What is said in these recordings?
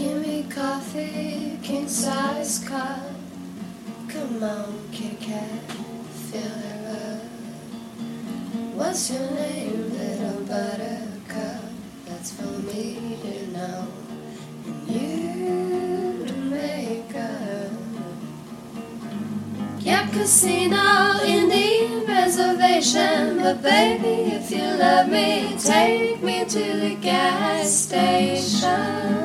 Give me coffee, king size cup. Come on, kitty cat, fill her up. What's your name, little buttercup? That's for me to know and you to make up. Yep, casino, Indian reservation. But baby, if you love me, take me to the gas station.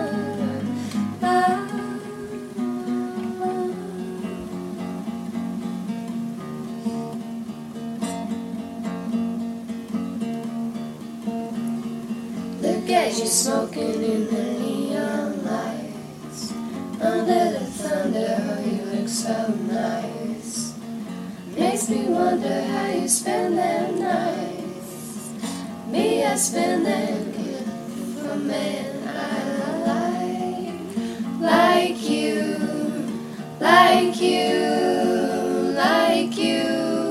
Look at you smoking in the neon lights. Under the thunder, you look so nice. Makes me wonder how you spend them nights. Me, I spend them for men I like you, like you, like you.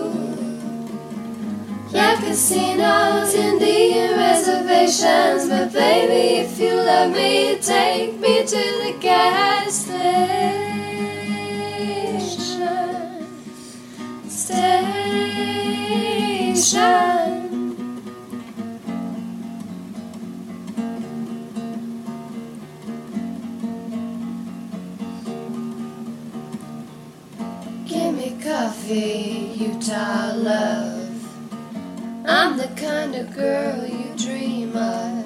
Yeah, casinos, Indian reservations. But baby, if you love me, take me to the gas station. Give me coffee, Utah love. I'm the kind of girl you dream of.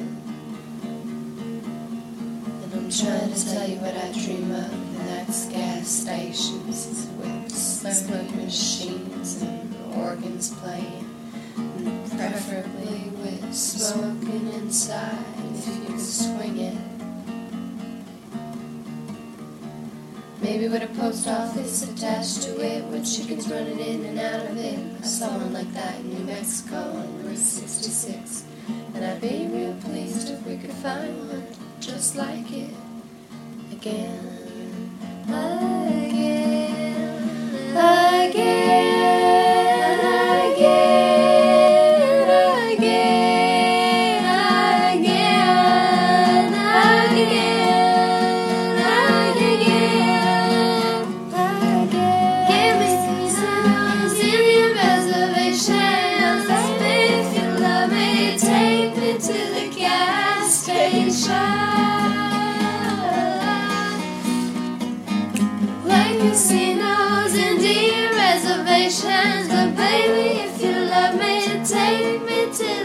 And I'm trying to tell you what I dream of. And that's gas stations with smoke machines and organs playing. And preferably with smoking inside if you can swing it. Maybe with a post office attached to it, with chickens running in and out of it. I saw one like that in New Mexico on Route 66. And I'd be real pleased if we could find one just like it again, again, again, again, again, again. Like casinos, Indian reservations. But baby, if you love me, take me to